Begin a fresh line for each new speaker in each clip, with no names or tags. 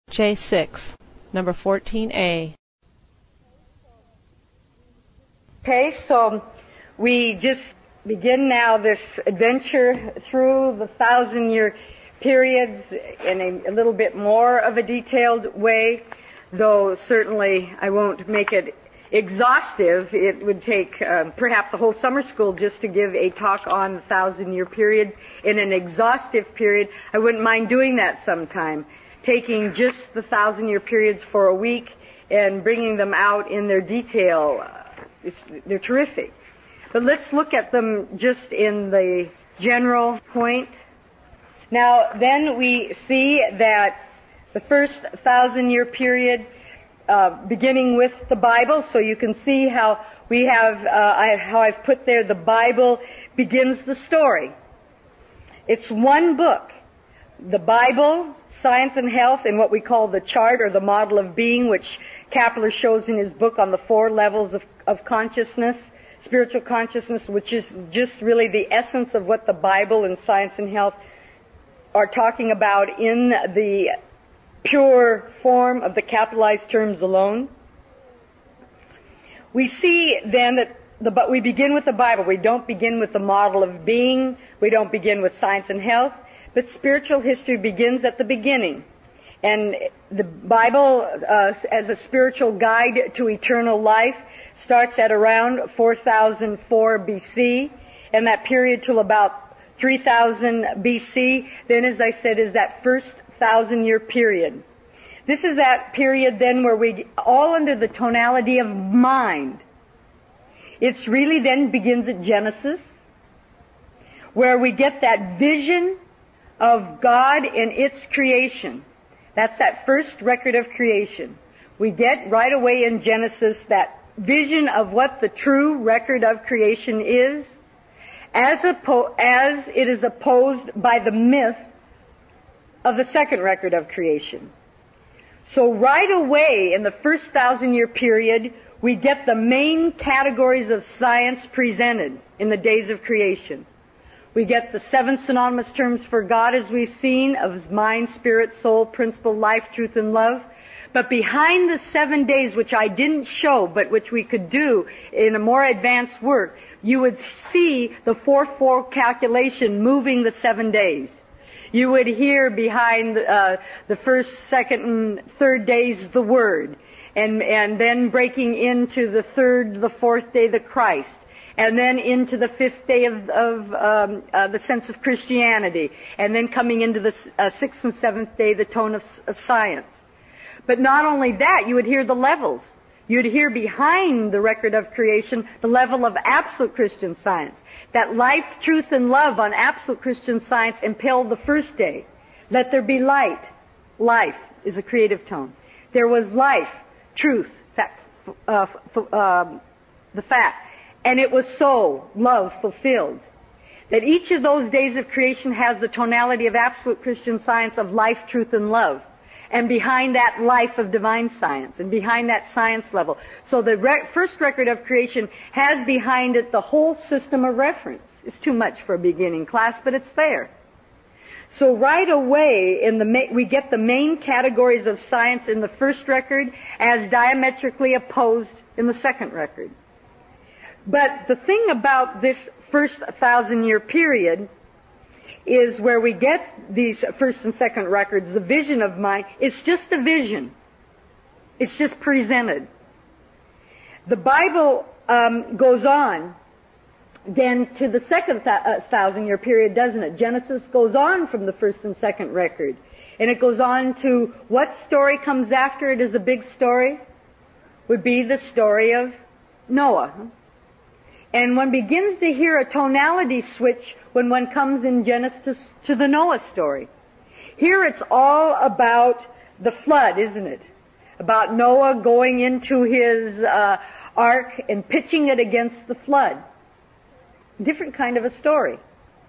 J6, number 14A.
Okay, so we just begin now this adventure through the 1,000-year periods in a little bit more of a detailed way, though certainly I won't make it exhaustive. It would take perhaps a whole summer school just to give a talk on the 1,000-year periods in an exhaustive period. I wouldn't mind doing that sometime, taking just the 1,000-year periods for a week and bringing them out in their detail. They're terrific. But let's look at them just in the general point. Now, then we see that the first 1,000-year period, beginning with the Bible, so you can see how we have, how I've put there, the Bible begins the story. It's one book. The Bible, Science and Health, and what we call the chart or the model of being, which Kapler shows in his book on the 4 levels of consciousness, spiritual consciousness, which is just really the essence of what the Bible and Science and Health are talking about in the pure form of the capitalized terms alone. We see then that we begin with the Bible. We don't begin with the model of being. We don't begin with Science and Health. But spiritual history begins at the beginning. And the Bible, as a spiritual guide to eternal life, starts at around 4004 BC, and that period till about 3000 BC, then, as I said, is that first 1,000-year period. This is that period then where we, all under the tonality of mind, it's really then begins at Genesis, where we get that vision of God in its creation. That's that first record of creation. We get right away in Genesis that vision of what the true record of creation is, as it is opposed by the myth of the second record of creation. So right away in the first 1,000-year period, we get the main categories of science presented in the days of creation. We get the 7 synonymous terms for God, as we've seen, of mind, spirit, soul, principle, life, truth, and love. But behind the 7 days, which I didn't show, but which we could do in a more advanced work, you would see the 4/4 calculation moving the 7 days. You would hear behind the first, second, and third days the Word, and then breaking into the third, the fourth day, the Christ, and then into the 5th day of the sense of Christianity, and then coming into the 6th and 7th day, the tone of science. But not only that, you would hear the levels. You'd hear behind the record of creation the level of absolute Christian science. That life, truth, and love on absolute Christian science impelled the first day. Let there be light. Life is a creative tone. There was life, truth, the fact. And it was so, love fulfilled. That each of those days of creation has the tonality of absolute Christian science of life, truth, and love. And behind that life of divine science, and behind that science level. So the first record of creation has behind it the whole system of reference. It's too much for a beginning class, but it's there. So right away, we get the main categories of science in the first record as diametrically opposed in the second record. But the thing about this first 1,000-year period is where we get these first and second records, the vision of mind. It's just a vision. It's just presented. The Bible goes on then to the second 1,000-year period, doesn't it? Genesis goes on from the first and second record. And it goes on to what story comes after it as a big story? Would be the story of Noah. And one begins to hear a tonality switch when one comes in Genesis to the Noah story. Here it's all about the flood, isn't it? About Noah going into his ark and pitching it against the flood. Different kind of a story.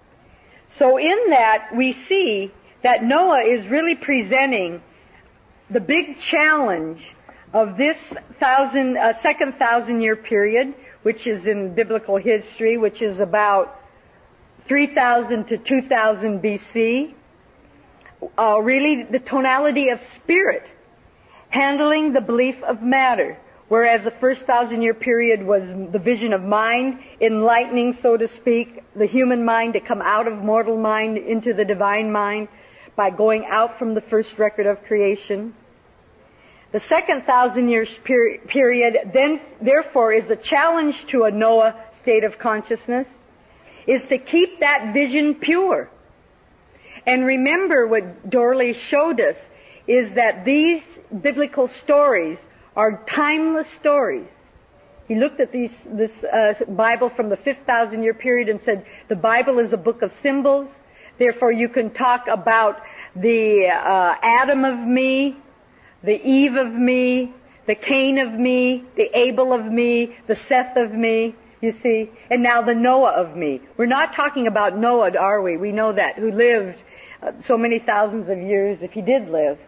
So in that, we see that Noah is really presenting the big challenge of this second 1,000-year period, which is in biblical history, which is about 3,000 to 2,000 BC, really the tonality of spirit, handling the belief of matter. Whereas the first 1,000-year period was the vision of mind, enlightening, so to speak, the human mind to come out of mortal mind into the divine mind by going out from the first record of creation. The second 1,000-year period, then, therefore, is a challenge to a Noah state of consciousness, is to keep that vision pure. And remember what Dorley showed us is that these biblical stories are timeless stories. He looked at this Bible from the 5,000-year period and said, the Bible is a book of symbols. Therefore, you can talk about the Adam of me, the Eve of me, the Cain of me, the Abel of me, the Seth of me, you see, and now the Noah of me. We're not talking about Noah, are we? We know that, who lived so many thousands of years, if he did live.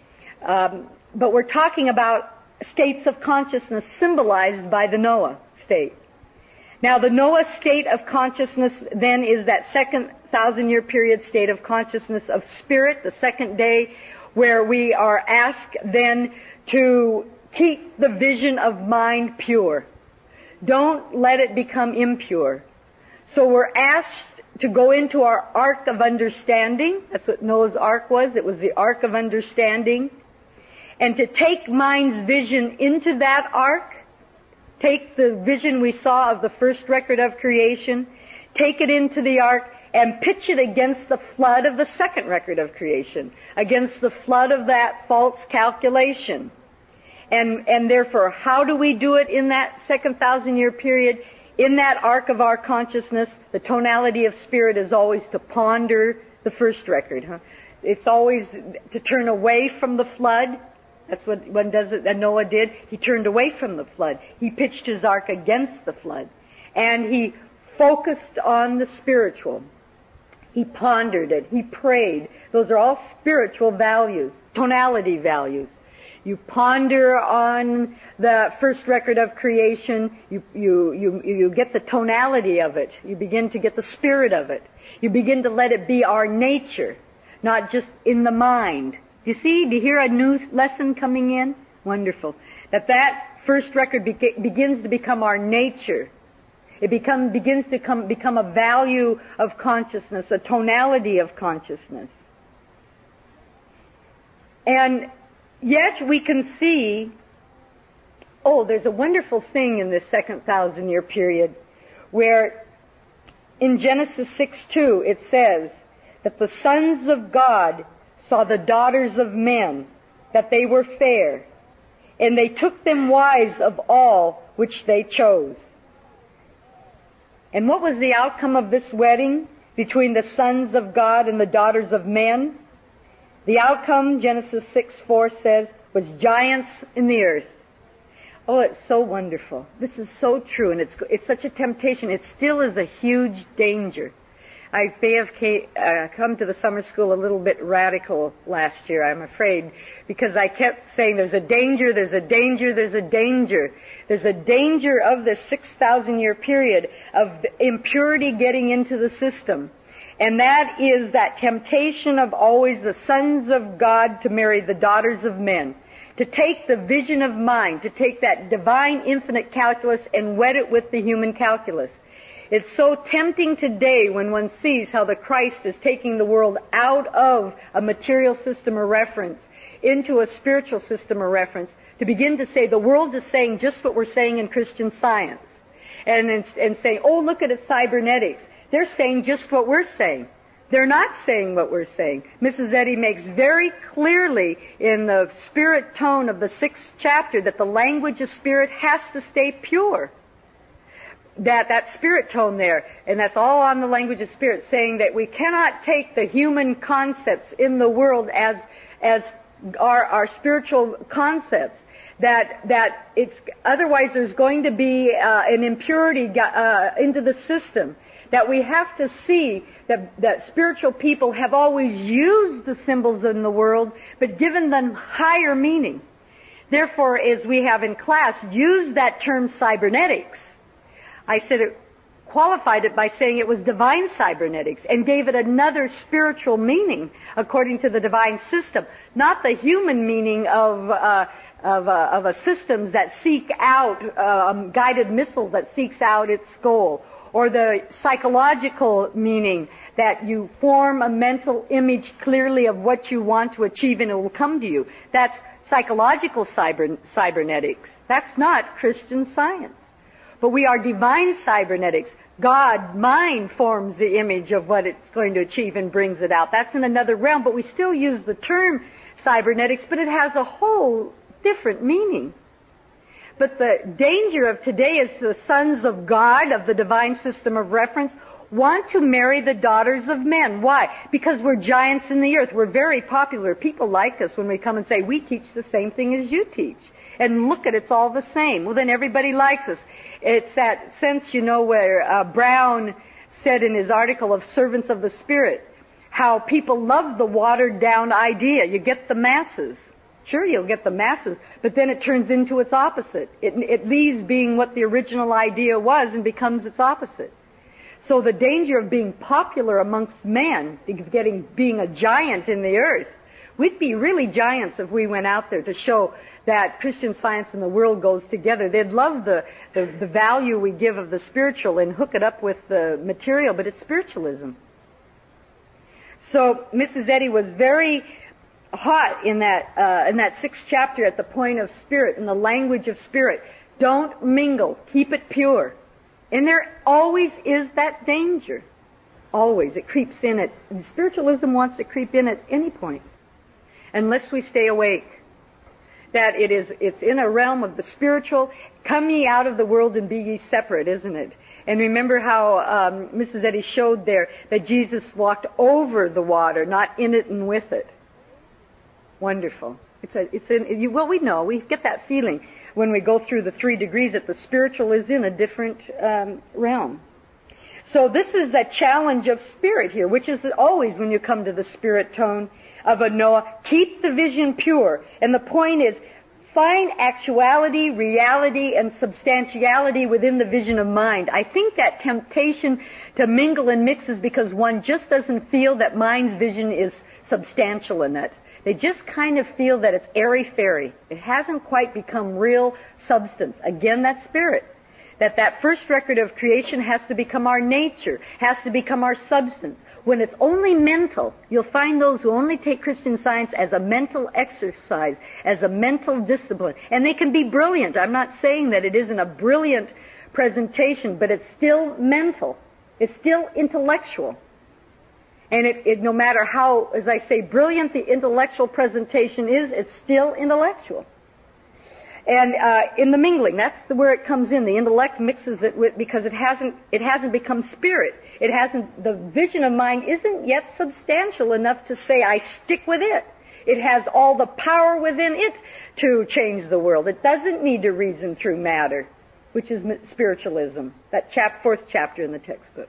But we're talking about states of consciousness symbolized by the Noah state. Now, the Noah state of consciousness then is that second 1,000-year period state of consciousness of spirit, the second day, where we are asked then to keep the vision of mind pure. Don't let it become impure. So we're asked to go into our ark of understanding. That's what Noah's ark was. It was the ark of understanding. And to take mind's vision into that ark, take the vision we saw of the first record of creation, take it into the ark, and pitch it against the flood of the second record of creation, against the flood of that false calculation. And therefore, how do we do it in that second 1,000-year period? In that ark of our consciousness, the tonality of spirit is always to ponder the first record. It's always to turn away from the flood. That's what one does it, that Noah did. He turned away from the flood. He pitched his ark against the flood. And he focused on the spiritual. He pondered it. He prayed. Those are all spiritual values, tonality values. You ponder on the first record of creation. You get the tonality of it. You begin to get the spirit of it. You begin to let it be our nature, not just in the mind. You see, do you hear a new lesson coming in? Wonderful. That first record begins to become our nature. It begins to become a value of consciousness, a tonality of consciousness. And yet we can see, there's a wonderful thing in this second 1,000-year period where in Genesis 6:2 it says that the sons of God saw the daughters of men, that they were fair, and they took them wives of all which they chose. And what was the outcome of this wedding between the sons of God and the daughters of men? The outcome, Genesis 6:4 says, was giants in the earth. Oh, it's so wonderful. This is so true, and it's such a temptation. It still is a huge danger. I may have come to the summer school a little bit radical last year, I'm afraid, because I kept saying there's a danger, there's a danger, there's a danger. There's a danger of this 6,000-year period of impurity getting into the system. And that is that temptation of always the sons of God to marry the daughters of men, to take the vision of mind, to take that divine infinite calculus and wed it with the human calculus. It's so tempting today when one sees how the Christ is taking the world out of a material system of reference into a spiritual system of reference, to begin to say the world is saying just what we're saying in Christian Science. And saying, oh, look at it, cybernetics. They're saying just what we're saying. They're not saying what we're saying. Mrs. Eddy makes very clearly in the spirit tone of the 6th chapter that the language of spirit has to stay pure. That spirit tone there, and that's all on the language of spirit, saying that we cannot take the human concepts in the world as our spiritual concepts. That it's otherwise there's going to be an impurity into the system. That we have to see that spiritual people have always used the symbols in the world, but given them higher meaning. Therefore, as we have in class used that term cybernetics, I said, qualified it by saying it was divine cybernetics and gave it another spiritual meaning according to the divine system, not the human meaning of a systems that seek out a guided missile that seeks out its goal, or the psychological meaning that you form a mental image clearly of what you want to achieve and it will come to you. That's psychological cybernetics. That's not Christian Science. But we are divine cybernetics. God, mind, forms the image of what it's going to achieve and brings it out. That's in another realm, but we still use the term cybernetics, but it has a whole different meaning. But the danger of today is the sons of God, of the divine system of reference, want to marry the daughters of men. Why? Because we're giants in the earth. We're very popular. People like us when we come and say, we teach the same thing as you teach. And look at it's all the same. Well, then everybody likes us. It's that sense, where Brown said in his article of Servants of the Spirit, how people love the watered-down idea. You get the masses. Sure, you'll get the masses, but then it turns into its opposite. It leaves being what the original idea was and becomes its opposite. So the danger of being popular amongst men, being a giant in the earth, we'd be really giants if we went out there to show that Christian Science and the world goes together. They'd love the value we give of the spiritual and hook it up with the material, but it's spiritualism. So Mrs. Eddy was very hot in that 6th chapter at the point of spirit, in the language of spirit. Don't mingle. Keep it pure. And there always is that danger. Always. It creeps in at, and spiritualism wants to creep in at any point, unless we stay awake. That it's in a realm of the spiritual. Come ye out of the world and be ye separate, isn't it? And remember how Mrs. Eddy showed there that Jesus walked over the water, not in it and with it. Wonderful. We know, we get that feeling when we go through the 3 degrees that the spiritual is in a different realm. So this is the challenge of spirit here, which is always when you come to the spirit tone of a Noah, keep the vision pure. And the point is, find actuality, reality, and substantiality within the vision of mind. I think that temptation to mingle and mix is because one just doesn't feel that mind's vision is substantial in it. They just kind of feel that it's airy-fairy. It hasn't quite become real substance. Again, that spirit. That first record of creation has to become our nature, has to become our substance. When it's only mental, you'll find those who only take Christian Science as a mental exercise, as a mental discipline. And they can be brilliant. I'm not saying that it isn't a brilliant presentation, but it's still mental. It's still intellectual. And no matter how, as I say, brilliant the intellectual presentation is, it's still intellectual. And in the mingling, that's where it comes in. The intellect mixes it with, because it hasn't become spirit. The vision of mind isn't yet substantial enough to say, I stick with it. It has all the power within it to change the world. It doesn't need to reason through matter, which is spiritualism, that 4th chapter in the textbook.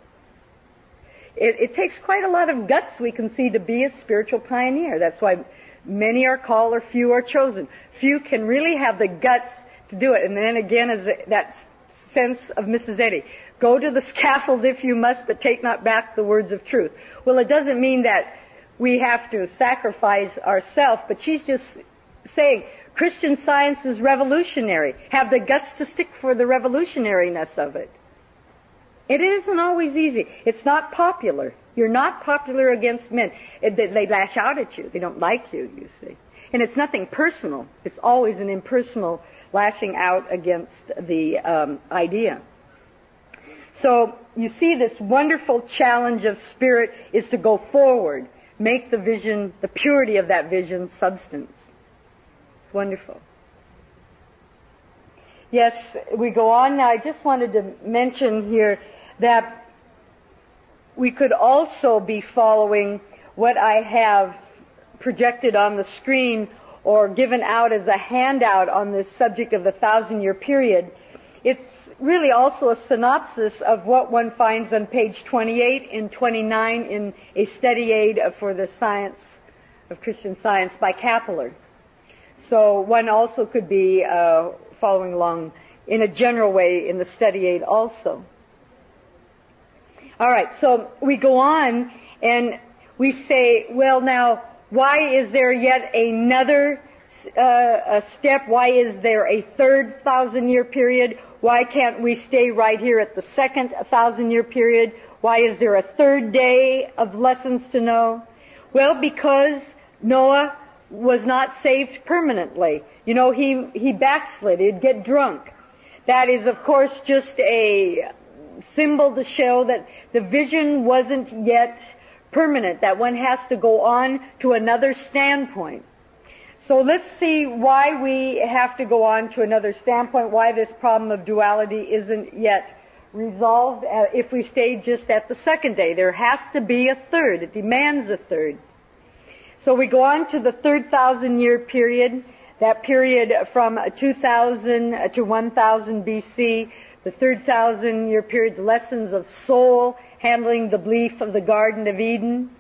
It takes quite a lot of guts, we can see, to be a spiritual pioneer. That's why many are called or few are chosen. Few can really have the guts to do it. And then again, is that sense of Mrs. Eddy. Go to the scaffold if you must, but take not back the words of truth. Well, it doesn't mean that we have to sacrifice ourselves, but she's just saying Christian Science is revolutionary. Have the guts to stick for the revolutionariness of it. It isn't always easy. It's not popular. You're not popular against men. They lash out at you. They don't like you, you see. And it's nothing personal. It's always an impersonal lashing out against the idea. So you see, this wonderful challenge of spirit is to go forward, make the vision, the purity of that vision, substance. It's wonderful. Yes, we go on now. I just wanted to mention here that we could also be following what I have projected on the screen or given out as a handout on this subject of the 1,000-year period. It's really also a synopsis of what one finds on page 28 and 29 in a study aid for the science of Christian Science by Kappeler. So one also could be following along in a general way in the study aid also. All right, so we go on and we say, well, now, why is there yet another step? Why is there a third 1,000-year period? Why can't we stay right here at the second 1,000-year period? Why is there a third day of lessons to know? Well, because Noah was not saved permanently. You know, he backslid. He'd get drunk. That is, of course, just a symbol to show that the vision wasn't yet permanent, that one has to go on to another standpoint. So let's see why we have to go on to another standpoint, why this problem of duality isn't yet resolved if we stay just at the second day. There has to be a third. It demands a third. So we go on to the third 1,000-year period, that period from 2000 to 1000 BC, the third 1,000-year period, the lessons of soul, handling the belief of the Garden of Eden,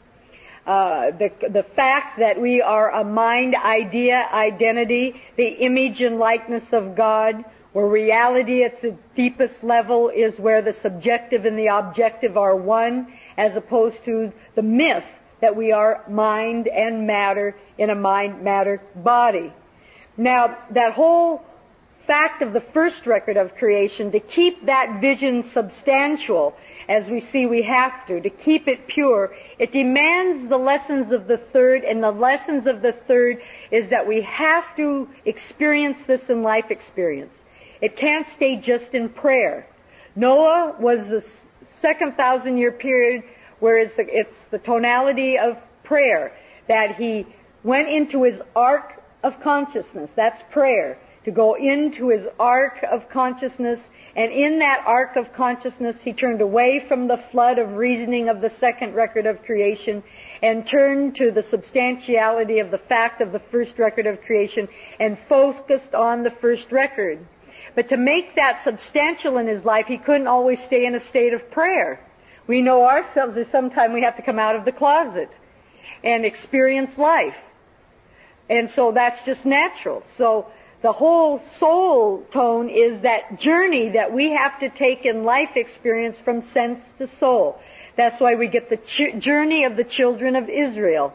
the fact that we are a mind, idea, identity, the image and likeness of God, where reality at its deepest level is where the subjective and the objective are one, as opposed to the myth that we are mind and matter in a mind-matter body. Now, that whole fact of the first record of creation, to keep that vision substantial, as we see we have to keep it pure, it demands the lessons of the third, and the lessons of the third is that we have to experience this in life experience. It can't stay just in prayer. Noah was the second 1,000-year period where it's the tonality of prayer, that he went into his ark of consciousness. That's prayer. To go into his ark of consciousness, and in that ark of consciousness he turned away from the flood of reasoning of the second record of creation and turned to the substantiality of the fact of the first record of creation and focused on the first record. But to make that substantial in his life, he couldn't always stay in a state of prayer. We know ourselves that sometimes we have to come out of the closet and experience life. And so that's just natural. So the whole soul tone is that journey that we have to take in life experience from sense to soul. That's why we get the journey of the children of Israel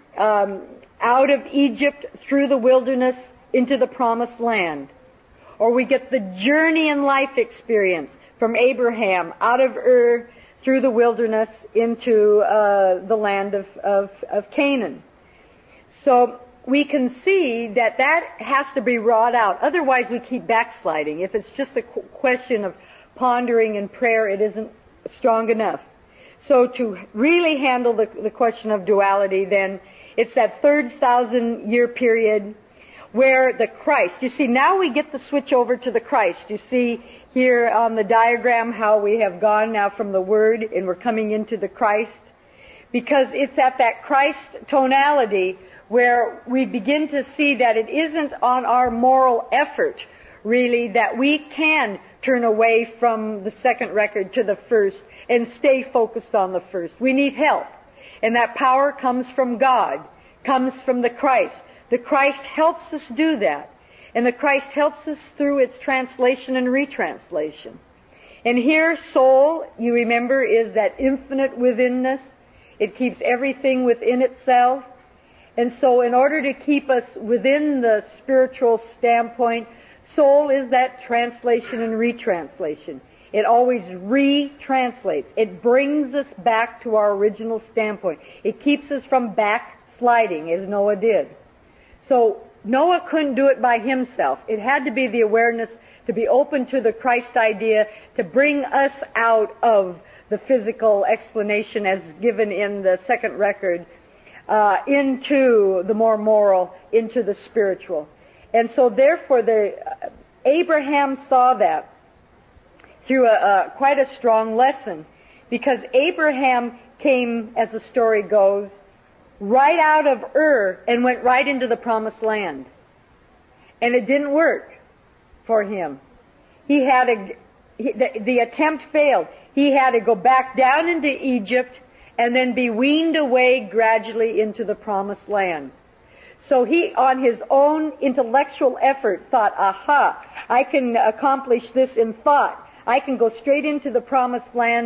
out of Egypt through the wilderness into the promised land. Or we get the journey in life experience from Abraham out of Ur through the wilderness into the land of Canaan. So we can see that has to be wrought out. Otherwise, we keep backsliding. If it's just a question of pondering and prayer, it isn't strong enough. So to really handle the question of duality, then, it's that third 1,000-year period where the Christ, you see, now we get the switch over to the Christ. You see here on the diagram how we have gone now from the Word and we're coming into the Christ. Because it's at that Christ tonality where we begin to see that it isn't on our moral effort, really, that we can turn away from the second record to the first and stay focused on the first. We need help. And that power comes from God, comes from the Christ. The Christ helps us do that. And the Christ helps us through its translation and retranslation. And here, soul, you remember, is that infinite withinness. It keeps everything within itself. And so in order to keep us within the spiritual standpoint, soul is that translation and retranslation. It always retranslates. It brings us back to our original standpoint. It keeps us from backsliding, as Noah did. So Noah couldn't do it by himself. It had to be the awareness to be open to the Christ idea, to bring us out of the physical explanation as given in the second record, into the more moral, into the spiritual. And so therefore Abraham saw that through quite a strong lesson, because Abraham came, as the story goes, right out of Ur and went right into the promised land. And it didn't work for him. He had the attempt failed. He had to go back down into Egypt and then be weaned away gradually into the promised land. So he, on his own intellectual effort, thought, aha, I can accomplish this in thought. I can go straight into the promised land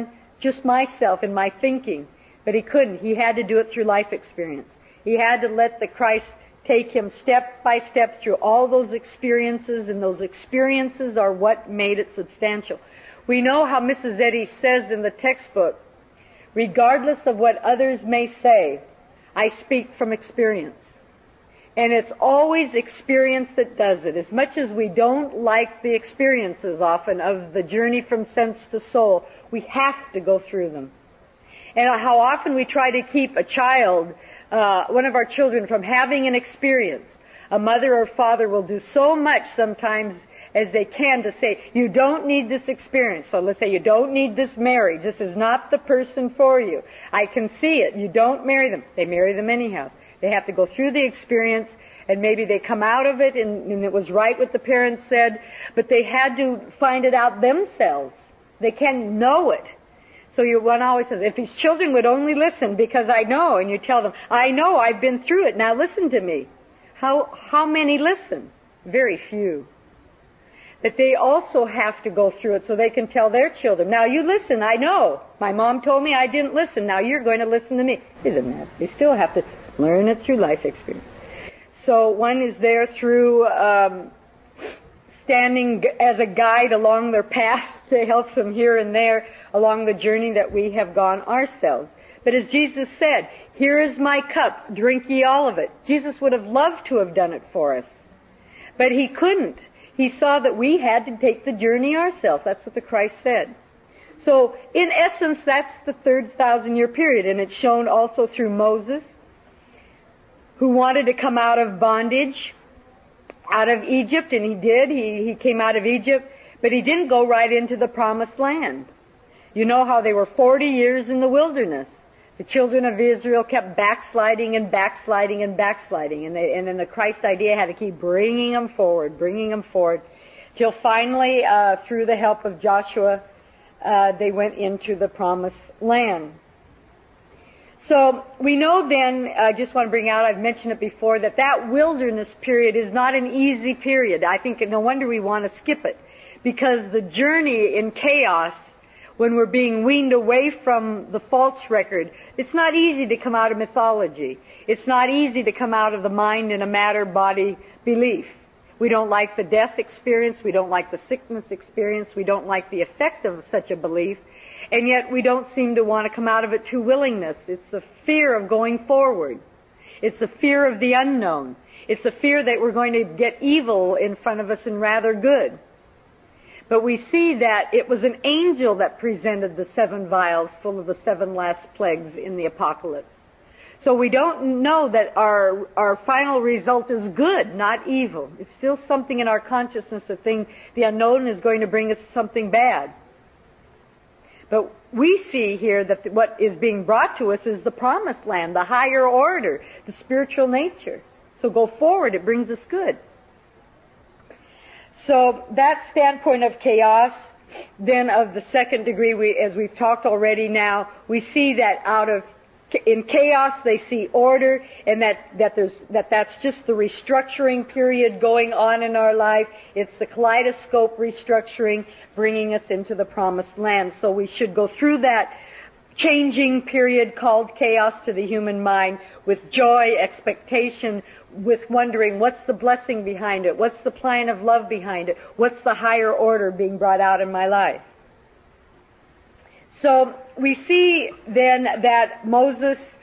just myself and my thinking. But he couldn't. He had to do it through life experience. He had to let the Christ take him step by step through all those experiences, and those experiences are what made it substantial. We know how Mrs. Eddy says in the textbook, regardless of what others may say, I speak from experience. And it's always experience that does it. As much as we don't like the experiences often of the journey from sense to soul, we have to go through them. And how often we try to keep a child, one of our children, from having an experience. A mother or father will do so much sometimes as they can to say, you don't need this experience. So let's say you don't need this marriage. This is not the person for you. I can see it. You don't marry them. They marry them anyhow. They have to go through the experience, and maybe they come out of it, and it was right what the parents said, but they had to find it out themselves. They can't know it. So one always says, if these children would only listen, because I know, and you tell them, I know, I've been through it, now listen to me. How many listen? Very few. But they also have to go through it so they can tell their children, now you listen, I know. My mom told me I didn't listen, now you're going to listen to me. It doesn't matter. They still have to learn it through life experience. So one is there through standing as a guide along their path to help them here and there along the journey that we have gone ourselves. But as Jesus said, here is my cup, drink ye all of it. Jesus would have loved to have done it for us, but he couldn't. He saw that we had to take the journey ourselves. That's what the Christ said. So in essence, that's the third 1,000-year period, and it's shown also through Moses, who wanted to come out of bondage, out of Egypt, and he did. He came out of Egypt, but he didn't go right into the promised land. You know how they were 40 years in the wilderness. The children of Israel kept backsliding and backsliding and backsliding, and then the Christ idea had to keep bringing them forward, till finally, through the help of Joshua, they went into the promised land. So we know then, I just want to bring out, I've mentioned it before, that wilderness period is not an easy period. I think no wonder we want to skip it, because the journey in chaos, when we're being weaned away from the false record, it's not easy to come out of mythology. It's not easy to come out of the mind and a matter-body belief. We don't like the death experience. We don't like the sickness experience. We don't like the effect of such a belief. And yet we don't seem to want to come out of it to willingness. It's the fear of going forward. It's the fear of the unknown. It's the fear that we're going to get evil in front of us and rather good. But we see that it was an angel that presented the 7 vials full of the 7 last plagues in the apocalypse. So we don't know that our final result is good, not evil. It's still something in our consciousness that the unknown is going to bring us something bad. But we see here that what is being brought to us is the promised land, the higher order, the spiritual nature. So go forward, it brings us good. So that standpoint of chaos, then of the second degree, as we've talked already now, we see that in chaos they see order, and that's just the restructuring period going on in our life. It's the kaleidoscope restructuring, bringing us into the promised land. So we should go through that changing period called chaos to the human mind with joy, expectation, with wondering what's the blessing behind it, what's the plan of love behind it, what's the higher order being brought out in my life. So we see then that Moses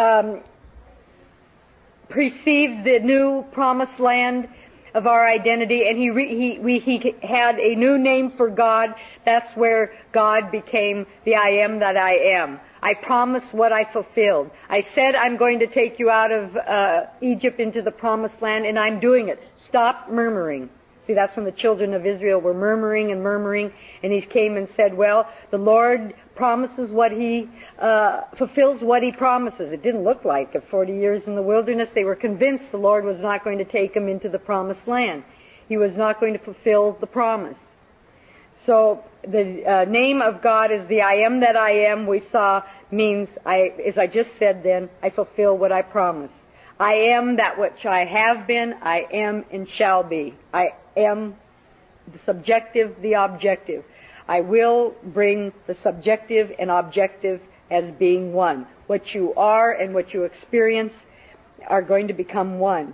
perceived the new promised land of our identity, and he had a new name for God. That's where God became the I am that I am. I promised what I fulfilled. I said I'm going to take you out of Egypt into the promised land, and I'm doing it. Stop murmuring. See, that's when the children of Israel were murmuring, and he came and said, well, the Lord promises what he fulfills what he promises. It didn't look like it. 40 years in the wilderness, they were convinced the Lord was not going to take them into the promised land. He was not going to fulfill the promise. So the name of God is the I am that I am, we saw, means, as I just said then, I fulfill what I promise. I am that which I have been, I am and shall be. I am the subjective, the objective. I will bring the subjective and objective as being one. What you are and what you experience are going to become one.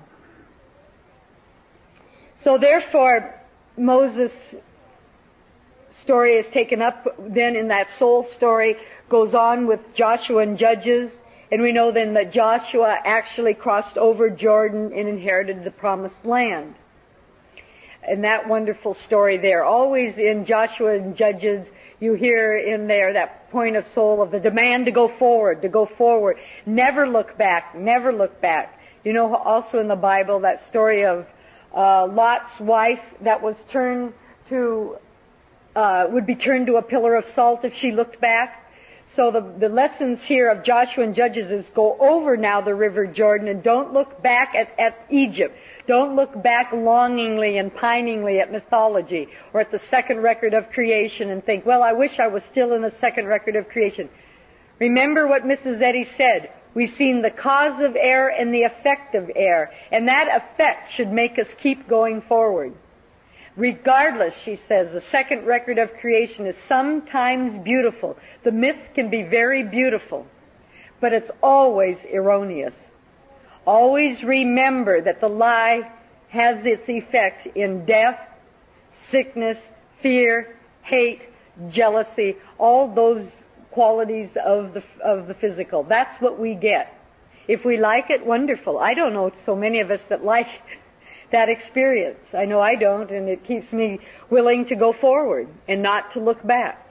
So therefore, Moses' story is taken up then in that soul story, goes on with Joshua and Judges, and we know then that Joshua actually crossed over Jordan and inherited the promised land. And that wonderful story there. Always in Joshua and Judges, you hear in there that point of soul of the demand to go forward, to go forward. Never look back, never look back. You know also in the Bible that story of Lot's wife that was turned to, would be turned to a pillar of salt if she looked back. So the lessons here of Joshua and Judges is go over now the river Jordan and don't look back at Egypt. Don't look back longingly and piningly at mythology or at the second record of creation and think, well, I wish I was still in the second record of creation. Remember what Mrs. Eddy said. We've seen the cause of error and the effect of error, and that effect should make us keep going forward. Regardless, she says, the second record of creation is sometimes beautiful. The myth can be very beautiful, but it's always erroneous. Always remember that the lie has its effect in death, sickness, fear, hate, jealousy, all those qualities of the physical. That's what we get. If we like it, wonderful. I don't know so many of us that like that experience. I know I don't, and it keeps me willing to go forward and not to look back.